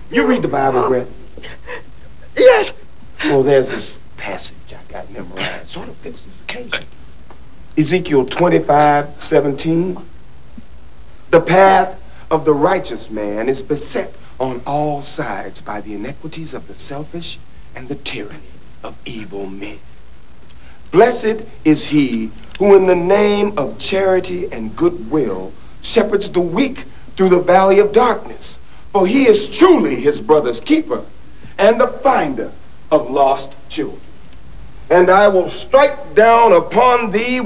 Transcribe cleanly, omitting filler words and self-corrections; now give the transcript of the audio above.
You read the Bible, Brett? Yes. Well, there's this passage I got memorized. Sort of fits this occasion. Ezekiel 25:17. The path of the righteous man is beset on all sides by the iniquities of the selfish and the tyranny of evil men. Blessed is he who in the name of charity and goodwill shepherds the weak through the valley of darkness, for he is truly his brother's keeper and the finder of lost children. And I will strike down upon thee